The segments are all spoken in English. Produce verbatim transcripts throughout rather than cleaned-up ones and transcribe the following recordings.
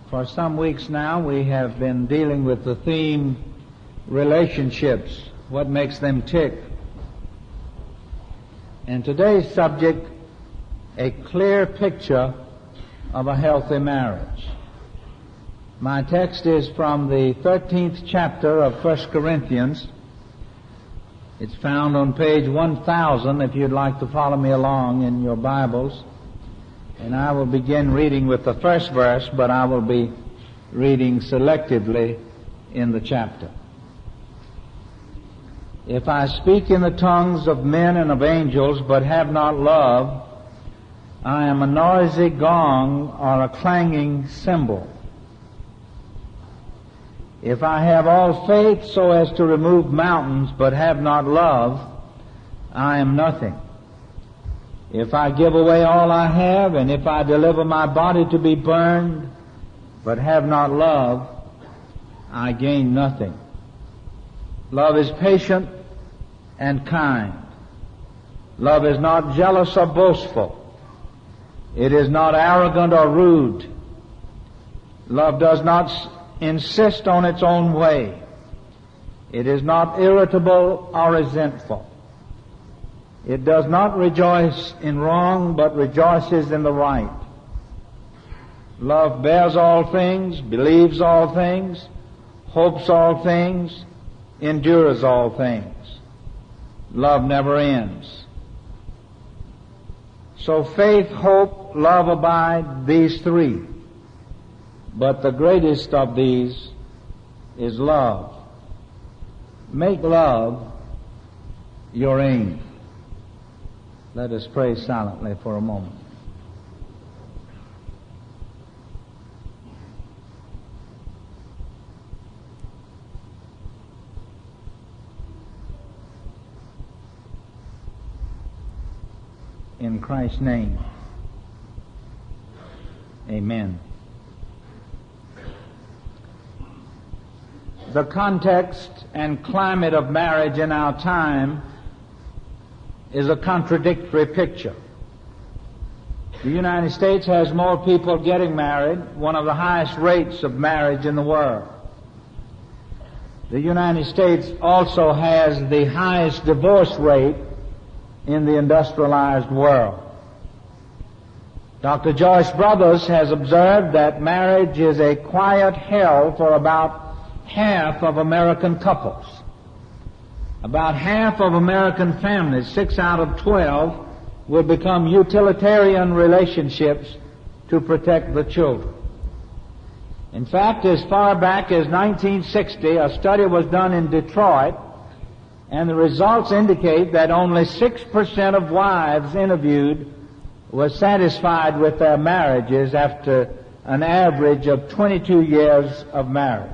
For some weeks now we have been dealing with the theme relationships, what makes them tick. And today's subject, a clear picture of a healthy marriage. My text is from the thirteenth chapter of First Corinthians. It's found on page one thousand if you'd like to follow me along in your Bibles. And I will begin reading with the first verse, but I will be reading selectively in the chapter. If I speak in the tongues of men and of angels, but have not love, I am a noisy gong or a clanging cymbal. If I have all faith so as to remove mountains, but have not love, I am nothing. If I give away all I have, and if I deliver my body to be burned, but have not love, I gain nothing. Love is patient and kind. Love is not jealous or boastful. It is not arrogant or rude. Love does not insist on its own way. It is not irritable or resentful. It does not rejoice in wrong, but rejoices in the right. Love bears all things, believes all things, hopes all things, endures all things. Love never ends. So faith, hope, love abide, these three. But the greatest of these is love. Make love your aim. Let us pray silently for a moment. In Christ's name, amen. The context and climate of marriage in our time is a contradictory picture. The United States has more people getting married, one of the highest rates of marriage in the world. The United States also has the highest divorce rate in the industrialized world. Doctor Joyce Brothers has observed that marriage is a quiet hell for about half of American couples. About half of American families, six out of twelve, will become utilitarian relationships to protect the children. In fact, as far back as nineteen sixty, a study was done in Detroit, and the results indicate that only six percent of wives interviewed were satisfied with their marriages after an average of twenty-two years of marriage.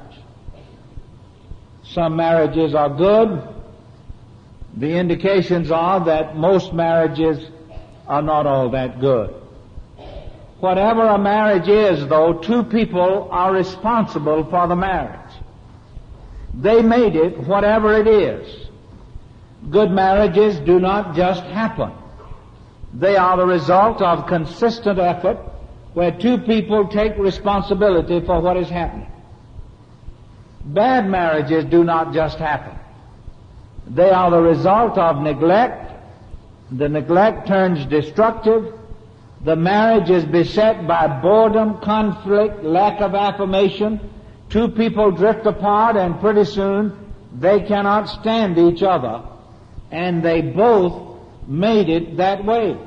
Some marriages are good. The indications are that most marriages are not all that good. Whatever a marriage is, though, two people are responsible for the marriage. They made it, whatever it is. Good marriages do not just happen. They are the result of consistent effort where two people take responsibility for what is happening. Bad marriages do not just happen. They are the result of neglect. The neglect turns destructive. The marriage is beset by boredom, conflict, lack of affirmation. Two people drift apart, and pretty soon they cannot stand each other. And they both made it that way.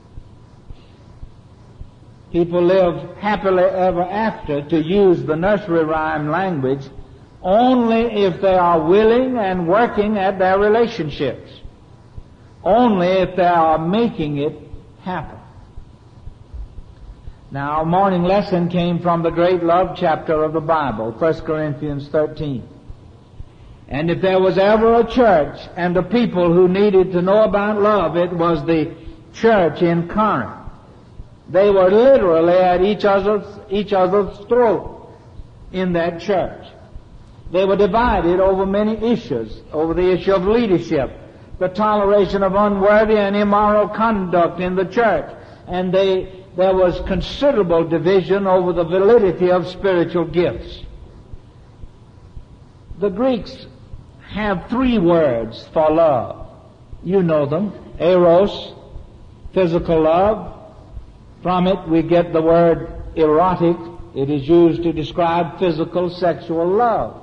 People live happily ever after, to use the nursery rhyme language, only if they are willing and working at their relationships. Only if they are making it happen. Now, our morning lesson came from the great love chapter of the Bible, First Corinthians thirteen. And if there was ever a church and a people who needed to know about love, it was the church in Corinth. They were literally at each other's, each other's throat in that church. They were divided over many issues, over the issue of leadership, the toleration of unworthy and immoral conduct in the church, and they there was considerable division over the validity of spiritual gifts. The Greeks have three words for love. You know them. Eros, physical love. From it we get the word erotic. It is used to describe physical sexual love.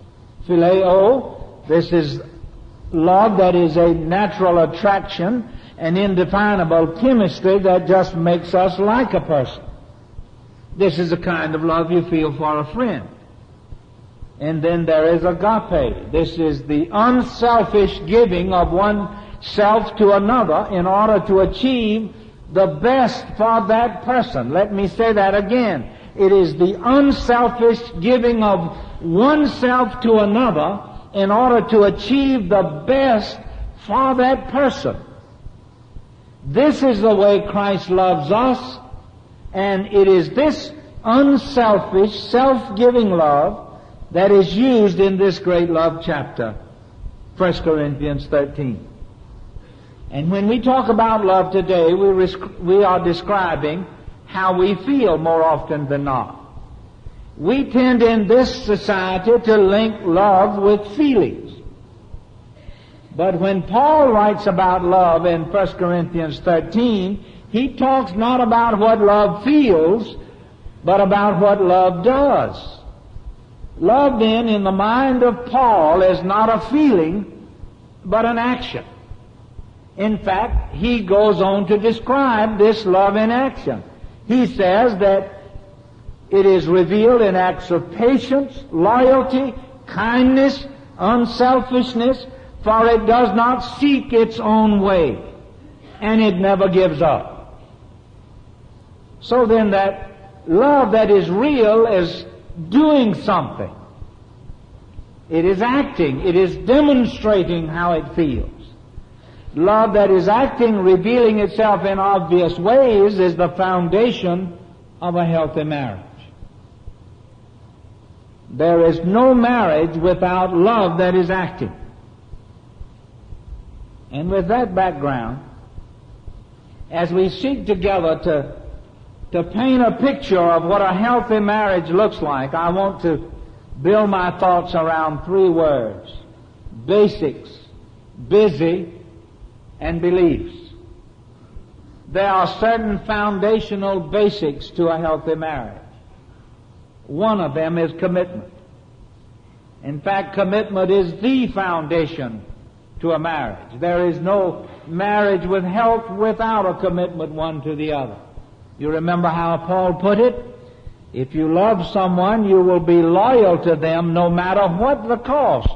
Phileo, this is love that is a natural attraction, an indefinable chemistry that just makes us like a person. This is the kind of love you feel for a friend. And then there is agape. This is the unselfish giving of oneself to another in order to achieve the best for that person. Let me say that again. It is the unselfish giving of oneself to another in order to achieve the best for that person. This is the way Christ loves us, and it is this unselfish, self-giving love that is used in this great love chapter, First Corinthians thirteen. And when we talk about love today, we, res- we are describing how we feel more often than not. We tend in this society to link love with feelings. But when Paul writes about love in First Corinthians thirteen, he talks not about what love feels, but about what love does. Love, then, in the mind of Paul is not a feeling, but an action. In fact, he goes on to describe this love in action. He says that it is revealed in acts of patience, loyalty, kindness, unselfishness, for it does not seek its own way, and it never gives up. So then that love that is real is doing something. It is acting. It is demonstrating how it feels. Love that is acting, revealing itself in obvious ways, is the foundation of a healthy marriage. There is no marriage without love that is acting. And with that background, as we seek together to, to paint a picture of what a healthy marriage looks like, I want to build my thoughts around three words: basics, busy, and beliefs. There are certain foundational basics to a healthy marriage. One of them is commitment. In fact, commitment is the foundation to a marriage. There is no marriage with health without a commitment one to the other. You remember how Paul put it? If you love someone, you will be loyal to them no matter what the cost.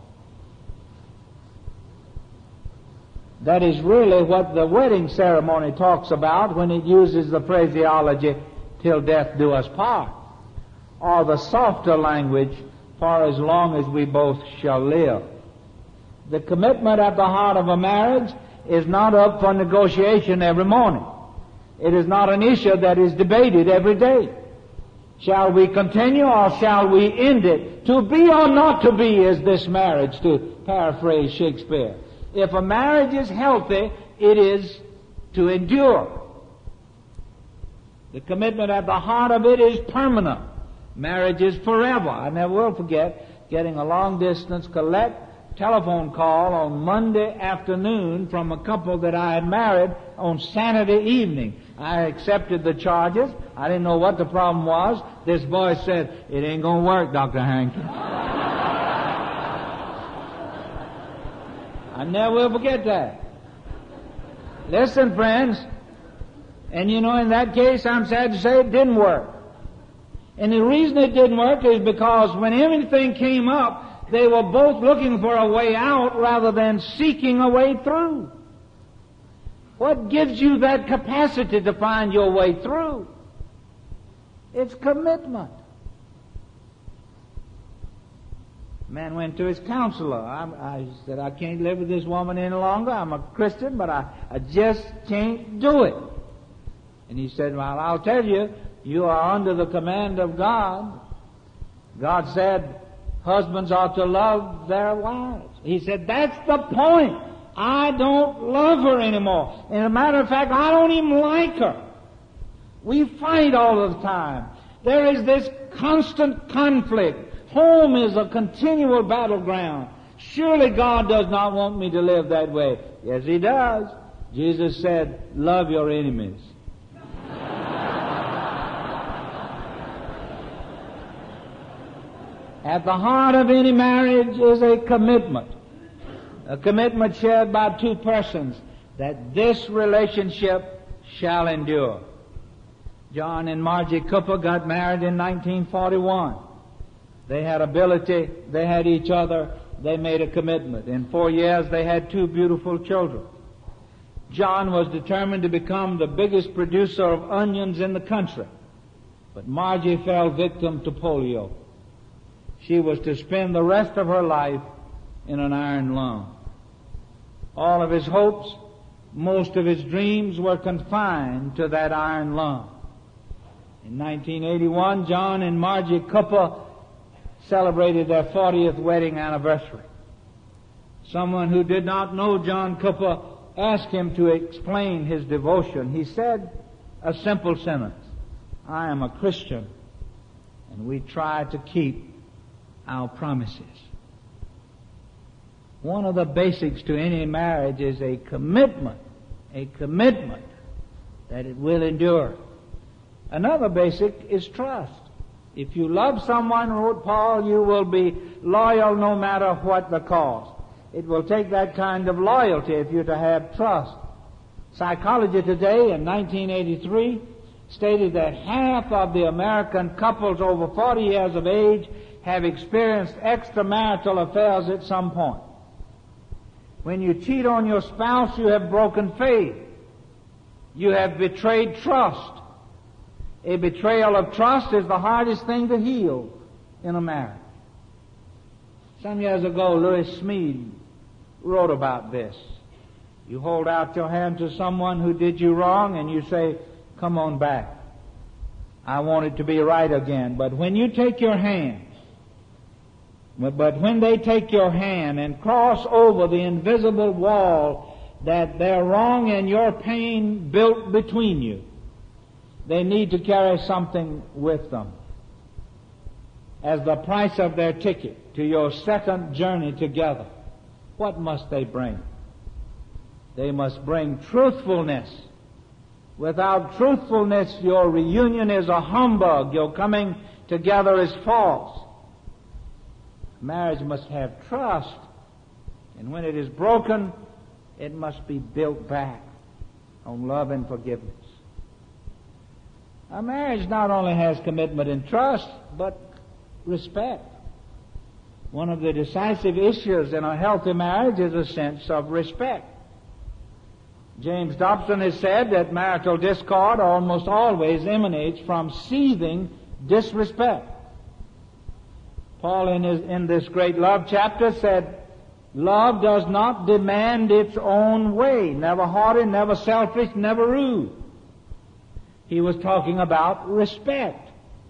That is really what the wedding ceremony talks about when it uses the phraseology, till death do us part, or the softer language, for as long as we both shall live. The commitment at the heart of a marriage is not up for negotiation every morning. It is not an issue that is debated every day. Shall we continue or shall we end it? To be or not to be is this marriage, to paraphrase Shakespeare. If a marriage is healthy, it is to endure. The commitment at the heart of it is permanent. Marriage is forever. I never will forget getting a long-distance collect telephone call on Monday afternoon from a couple that I had married on Saturday evening. I accepted the charges. I didn't know what the problem was. This voice said, "It ain't going to work, Doctor Harrington." I never will forget that. Listen, friends, and you know, in that case, I'm sad to say it didn't work. And the reason it didn't work is because when anything came up, they were both looking for a way out rather than seeking a way through. What gives you that capacity to find your way through? It's commitment. Man went to his counselor. I, I said, "I can't live with this woman any longer. I'm a Christian, but I, I just can't do it." And he said, "Well, I'll tell you, you are under the command of God. God said husbands ought to love their wives." He said, "That's the point. I don't love her anymore. And as a matter of fact, I don't even like her. We fight all the time. There is this constant conflict. Home is a continual battleground. Surely God does not want me to live that way. Yes, He does. Jesus said, love your enemies. At the heart of any marriage is a commitment. A commitment shared by two persons that this relationship shall endure. John and Margie Cooper got married in nineteen forty-one. They had ability, they had each other, they made a commitment. In four years they had two beautiful children. John was determined to become the biggest producer of onions in the country, but Margie fell victim to polio. She was to spend the rest of her life in an iron lung. All of his hopes, most of his dreams were confined to that iron lung. In nineteen eighty-one, John and Margie Cooper celebrated their fortieth wedding anniversary. Someone who did not know John Cooper asked him to explain his devotion. He said a simple sentence, I am a Christian, and we try to keep our promises. One of the basics to any marriage is a commitment, a commitment that it will endure. Another basic is trust. If you love someone, wrote Paul, you will be loyal no matter what the cost. It will take that kind of loyalty if you're to have trust. Psychology Today in nineteen eighty-three stated that half of the American couples over forty years of age have experienced extramarital affairs at some point. When you cheat on your spouse, you have broken faith. You have betrayed trust. A betrayal of trust is the hardest thing to heal in a marriage. Some years ago, Lewis Smead wrote about this. You hold out your hand to someone who did you wrong and you say, come on back. I want it to be right again. But when you take your hand, but when they take your hand and cross over the invisible wall that their wrong and your pain built between you, they need to carry something with them as the price of their ticket to your second journey together. What must they bring? They must bring truthfulness. Without truthfulness, your reunion is a humbug. Your coming together is false. Marriage must have trust, and when it is broken, it must be built back on love and forgiveness. A marriage not only has commitment and trust, but respect. One of the decisive issues in a healthy marriage is a sense of respect. James Dobson has said that marital discord almost always emanates from seething disrespect. Paul in, his, in this great love chapter said, love does not demand its own way, never haughty, never selfish, never rude. He was talking about respect.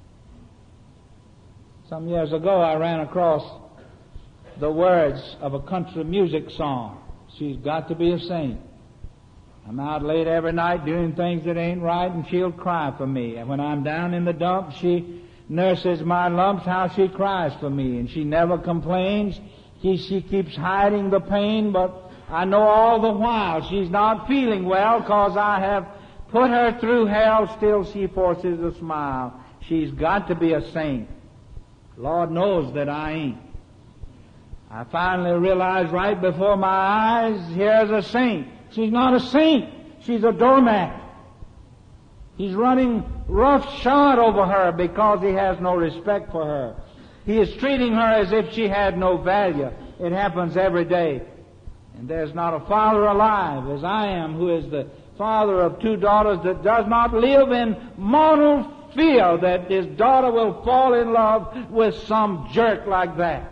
Some years ago I ran across the words of a country music song. She's got to be a saint. I'm out late every night doing things that ain't right, and she'll cry for me. And when I'm down in the dumps, she nurses my lumps, how she cries for me. And she never complains. She, she keeps hiding the pain, but I know all the while she's not feeling well, because I have put her through hell. Still she forces a smile. She's got to be a saint. Lord knows that I ain't. I finally realized right before my eyes, here's a saint. She's not a saint. She's a doormat. He's running roughshod over her because he has no respect for her. He is treating her as if she had no value. It happens every day. And there's not a father alive, as I am, who is the father of two daughters, that does not live in mortal fear that his daughter will fall in love with some jerk like that.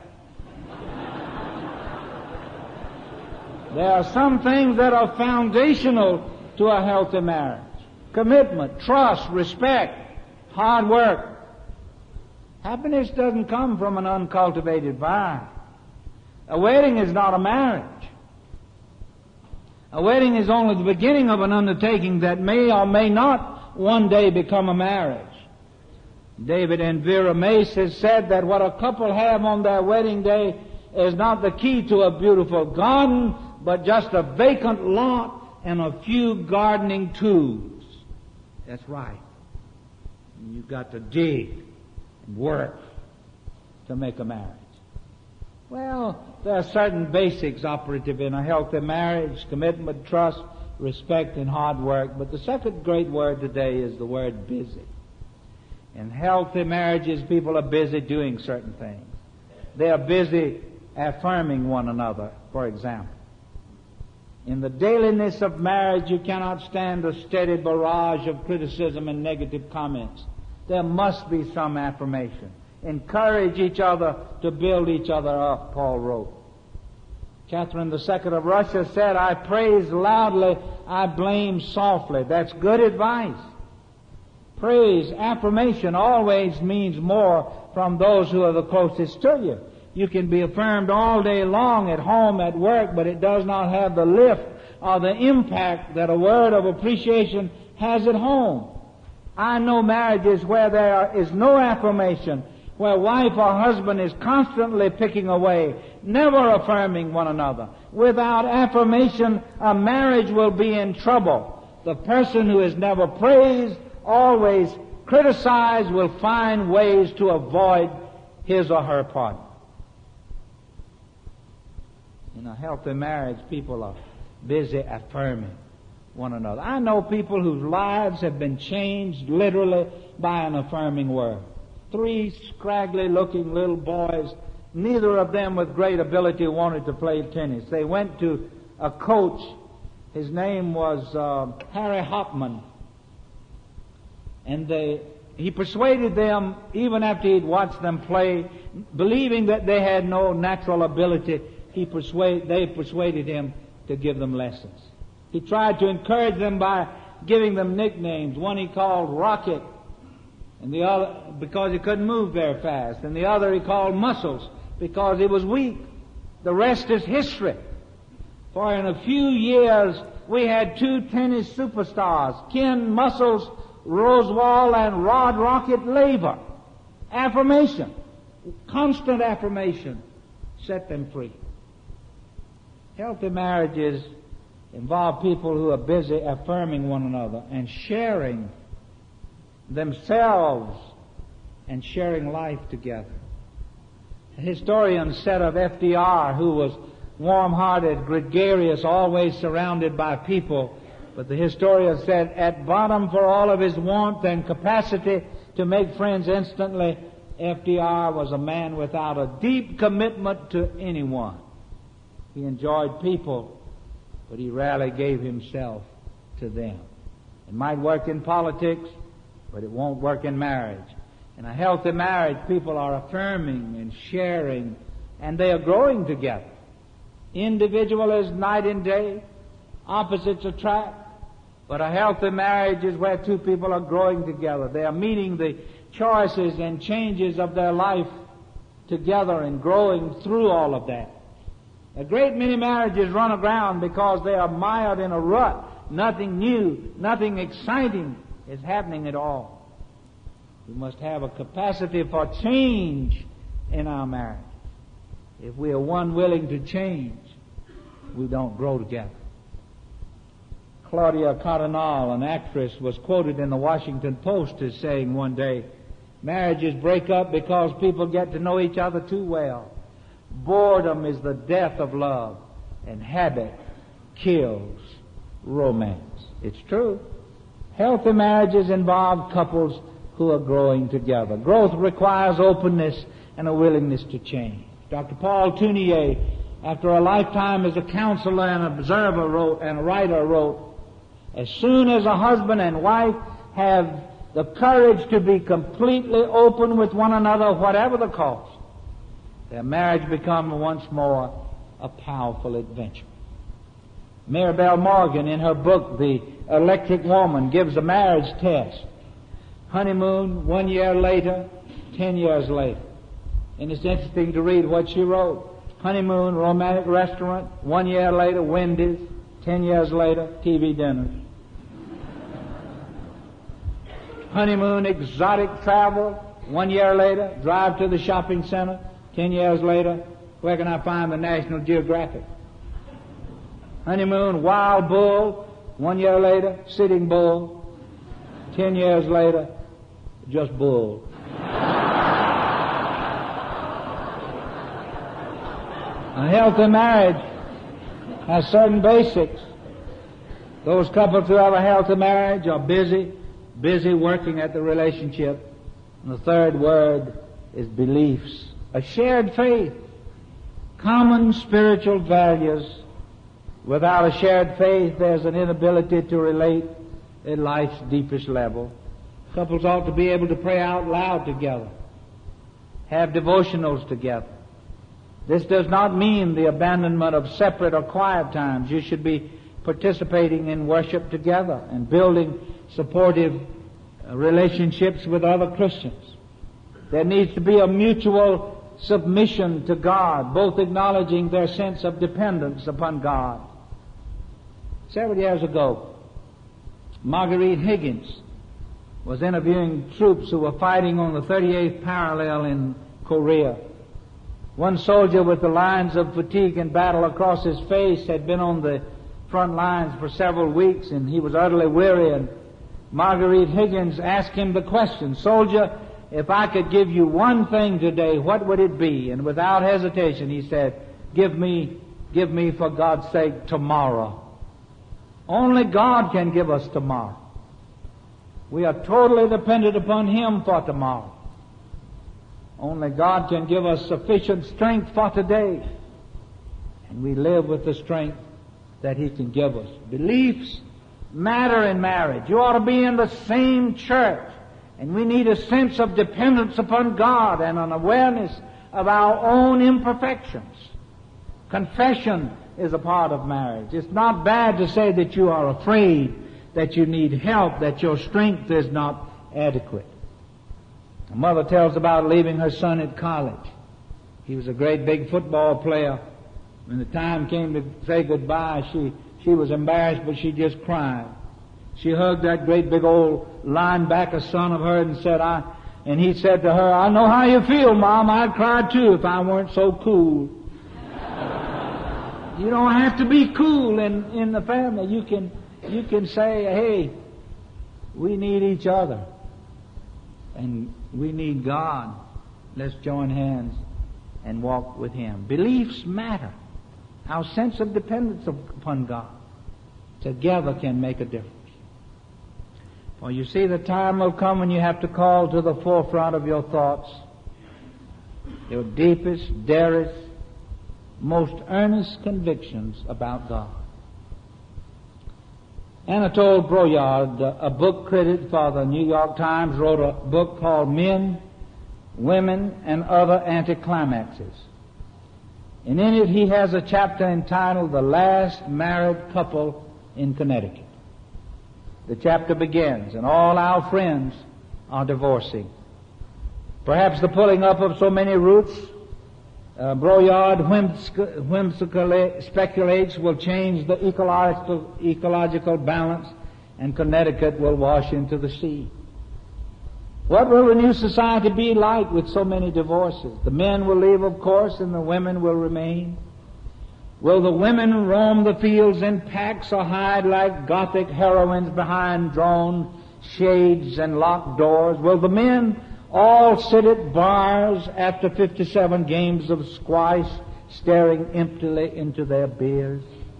There are some things that are foundational to a healthy marriage. Commitment, trust, respect, hard work. Happiness doesn't come from an uncultivated vine. A wedding is not a marriage. A wedding is only the beginning of an undertaking that may or may not one day become a marriage. David and Vera Mace has said that what a couple have on their wedding day is not the key to a beautiful garden, but just a vacant lot and a few gardening tools. That's right. You've got to dig and work to make a marriage. Well, there are certain basics operative in a healthy marriage: commitment, trust, respect, and hard work. But the second great word today is the word busy. In healthy marriages, people are busy doing certain things. They are busy affirming one another, for example. In the dailiness of marriage, you cannot stand a steady barrage of criticism and negative comments. There must be some affirmation. Encourage each other to build each other up, Paul wrote. Catherine the Second of Russia said, "I praise loudly, I blame softly." That's good advice. Praise, affirmation always means more from those who are the closest to you. You can be affirmed all day long at home, at work, but it does not have the lift or the impact that a word of appreciation has at home. I know marriages where there is no affirmation, where wife or husband is constantly picking away, never affirming one another. Without affirmation, a marriage will be in trouble. The person who is never praised, always criticized, will find ways to avoid his or her partner. In a healthy marriage, people are busy affirming one another. I know people whose lives have been changed literally by an affirming word. Three scraggly-looking little boys, neither of them with great ability, wanted to play tennis. They went to a coach. His name was uh, Harry Hopman. And they, he persuaded them, even after he'd watched them play, believing that they had no natural ability, he persuade, they persuaded him to give them lessons. He tried to encourage them by giving them nicknames. One he called Rocket, and the other because he couldn't move very fast, and the other he called Muscles because he was weak. The rest is history. For in a few years we had two tennis superstars, Ken Muscles Rosewall and Rod Rocket Laver. Affirmation, constant affirmation, set them free. Healthy marriages involve people who are busy affirming one another and sharing themselves and sharing life together. A historian said of F D R, who was warm-hearted, gregarious, always surrounded by people, but the historian said, at bottom, for all of his warmth and capacity to make friends instantly, F D R was a man without a deep commitment to anyone. He enjoyed people, but he rarely gave himself to them. It might work in politics, but it won't work in marriage. In a healthy marriage, people are affirming and sharing, and they are growing together. Individual is night and day, opposites attract, but a healthy marriage is where two people are growing together. They are meeting the choices and changes of their life together and growing through all of that. A great many marriages run aground because they are mired in a rut. Nothing new, nothing exciting is happening at all. We must have a capacity for change in our marriage. If we are one willing to change, we don't grow together. Claudia Cardinal, an actress, was quoted in the Washington Post as saying one day, "Marriages break up because people get to know each other too well. Boredom is the death of love, and habit kills romance." It's true. Healthy marriages involve couples who are growing together. Growth requires openness and a willingness to change. Doctor Paul Tournier, after a lifetime as a counselor and observer wrote, and a writer wrote, as soon as a husband and wife have the courage to be completely open with one another, whatever the cost, their marriage becomes once more a powerful adventure. Maribel Morgan, in her book, The Electric Woman, gives a marriage test. Honeymoon, one year later, ten years later. And it's interesting to read what she wrote. Honeymoon, romantic restaurant, one year later, Wendy's, ten years later, T V dinners. honeymoon, exotic travel. One year later, drive to the shopping center. Ten years later, where can I find the National Geographic? Honeymoon, wild bull. One year later, sitting bull. Ten years later, just bull. A healthy marriage has certain basics. Those couples who have a healthy marriage are busy, busy working at the relationship. And the third word is beliefs. A shared faith, common spiritual values. Without a shared faith, there's an inability to relate at life's deepest level. Couples ought to be able to pray out loud together, have devotionals together. This does not mean the abandonment of separate or quiet times. You should be participating in worship together and building supportive relationships with other Christians. There needs to be a mutual submission to God, both acknowledging their sense of dependence upon God. Several years ago, Marguerite Higgins was interviewing troops who were fighting on the thirty-eighth parallel in Korea. One soldier with the lines of fatigue and battle across his face had been on the front lines for several weeks, and he was utterly weary, and Marguerite Higgins asked him the question, "Soldier, if I could give you one thing today, what would it be?" And without hesitation he said, give me, give me for God's sake tomorrow. Only God can give us tomorrow. We are totally dependent upon Him for tomorrow. Only God can give us sufficient strength for today. And we live with the strength that He can give us. Beliefs matter in marriage. You ought to be in the same church. And we need a sense of dependence upon God and an awareness of our own imperfections. Confession is a part of marriage. It's not bad to say that you are afraid, that you need help, that your strength is not adequate. A mother tells about leaving her son at college. He was a great big football player. When the time came to say goodbye, she, she was embarrassed, but she just cried. She hugged that great big old linebacker son of hers and said, I, and he said to her, "I know how you feel, Mom. I'd cry too if I weren't so cool." You don't have to be cool in, in the family. You can, you can say, hey, we need each other. And we need God. Let's join hands and walk with Him. Beliefs matter. Our sense of dependence upon God together can make a difference. For you see, the time will come when you have to call to the forefront of your thoughts your deepest, dearest, most earnest convictions about God. Anatole Broyard, a book critic for the New York Times, wrote a book called Men, Women, and Other Anticlimaxes. And in it he has a chapter entitled The Last Married Couple in Connecticut. The chapter begins, and all our friends are divorcing. Perhaps the pulling up of so many roots, uh, Broyard whimsically speculates, will change the ecological, ecological balance, and Connecticut will wash into the sea. What will the new society be like with so many divorces? The men will leave, of course, and the women will remain. Will the women roam the fields in packs or hide like Gothic heroines behind drawn shades and locked doors? Will the men all sit at bars after fifty-seven games of squash, staring emptily into their beers?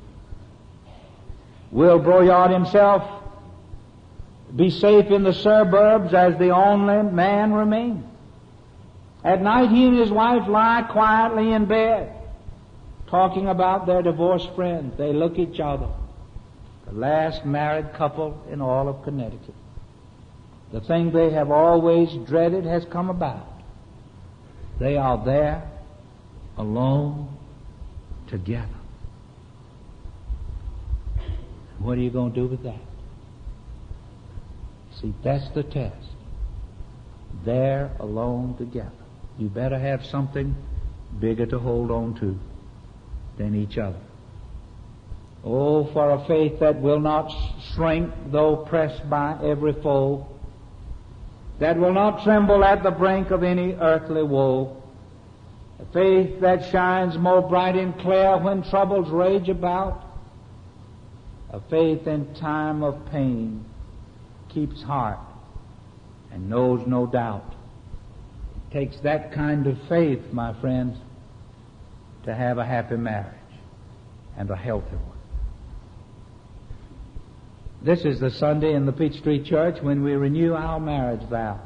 Will Broyard himself be safe in the suburbs as the only man remain? At night he and his wife lie quietly in bed, talking about their divorced friends. They look each other. The last married couple in all of Connecticut. The thing they have always dreaded has come about. They are there, alone, together. What are you going to do with that? See, that's the test. There, alone, together. You better have something bigger to hold on to than each other. Oh, for a faith that will not shrink, though pressed by every foe, that will not tremble at the brink of any earthly woe, a faith that shines more bright and clear when troubles rage about, a faith in time of pain keeps heart and knows no doubt. It takes that kind of faith, my friends, to have a happy marriage and a healthy one. This is the Sunday in the Peachtree Church when we renew our marriage vow.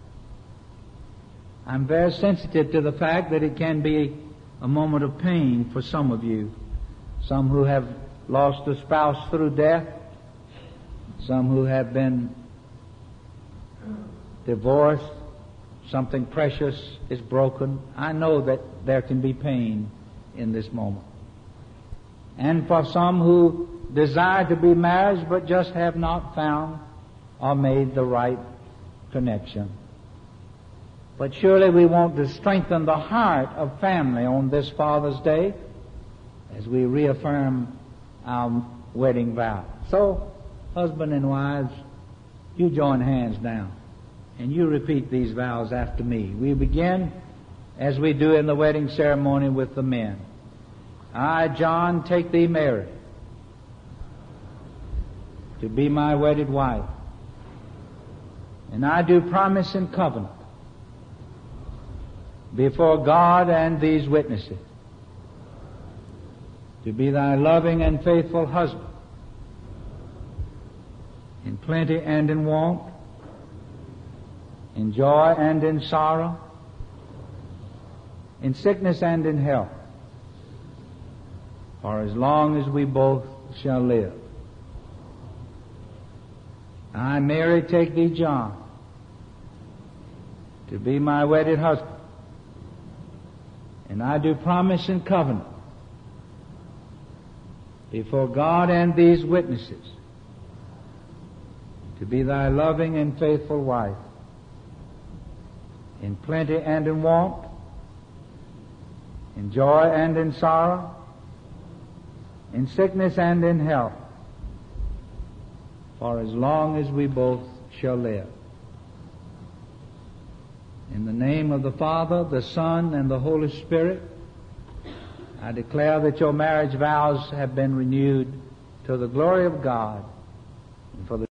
I'm very sensitive to the fact that it can be a moment of pain for some of you, some who have lost a spouse through death, some who have been divorced, something precious is broken. I know that there can be pain in this moment. And for some who desire to be married but just have not found or made the right connection. But surely we want to strengthen the heart of family on this Father's Day as we reaffirm our wedding vow. So, husband and wives, you join hands now and you repeat these vows after me. We begin as we do in the wedding ceremony with the men. I, John, take thee, Mary, to be my wedded wife, and I do promise and covenant before God and these witnesses to be thy loving and faithful husband in plenty and in want, in joy and in sorrow, in sickness and in health, for as long as we both shall live. I, Mary, take thee, John, to be my wedded husband, and I do promise and covenant before God and these witnesses to be thy loving and faithful wife in plenty and in want, in joy and in sorrow, in sickness and in health, for as long as we both shall live. In the name of the Father, the Son, and the Holy Spirit, I declare that your marriage vows have been renewed to the glory of God and for the